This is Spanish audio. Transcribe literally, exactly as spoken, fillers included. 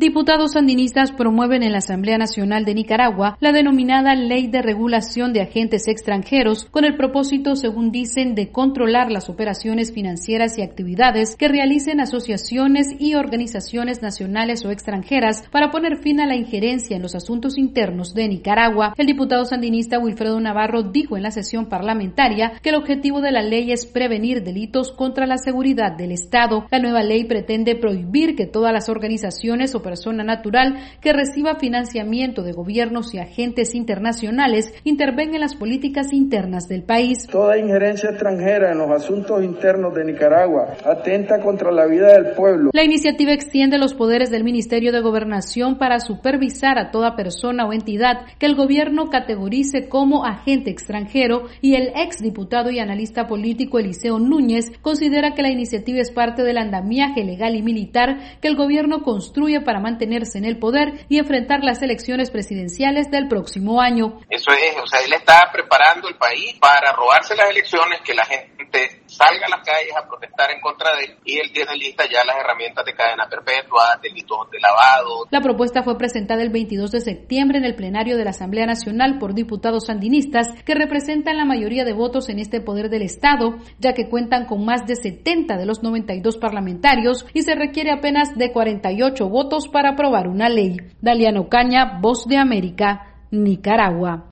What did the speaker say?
Diputados sandinistas promueven en la Asamblea Nacional de Nicaragua la denominada Ley de Regulación de Agentes Extranjeros con el propósito, según dicen, de controlar las operaciones financieras y actividades que realicen asociaciones y organizaciones nacionales o extranjeras para poner fin a la injerencia en los asuntos internos de Nicaragua. El diputado sandinista Wilfredo Navarro dijo en la sesión parlamentaria que el objetivo de la ley es prevenir delitos contra la seguridad del Estado. La nueva ley pretende prohibir que todas las organizaciones o persona natural que reciba financiamiento de gobiernos y agentes internacionales intervenga en las políticas internas del país. Toda injerencia extranjera en los asuntos internos de Nicaragua atenta contra la vida del pueblo. La iniciativa extiende los poderes del Ministerio de Gobernación para supervisar a toda persona o entidad que el gobierno categorice como agente extranjero, y el exdiputado y analista político Eliseo Núñez considera que la iniciativa es parte del andamiaje legal y militar que el gobierno construye para mantenerse en el poder y enfrentar las elecciones presidenciales del próximo año. Eso es, o sea, él está preparando el país para robarse las elecciones, que la gente salga a las calles a protestar en contra de él, y él tiene lista ya las herramientas de cadena perpetua, delitos de lavado. La propuesta fue presentada el veintidós de septiembre en el plenario de la Asamblea Nacional por diputados sandinistas que representan la mayoría de votos en este poder del Estado, ya que cuentan con más de setenta de los noventa y dos parlamentarios y se requiere apenas de cuarenta y ocho votos para aprobar una ley. Daliano Caña, Voz de América, Nicaragua.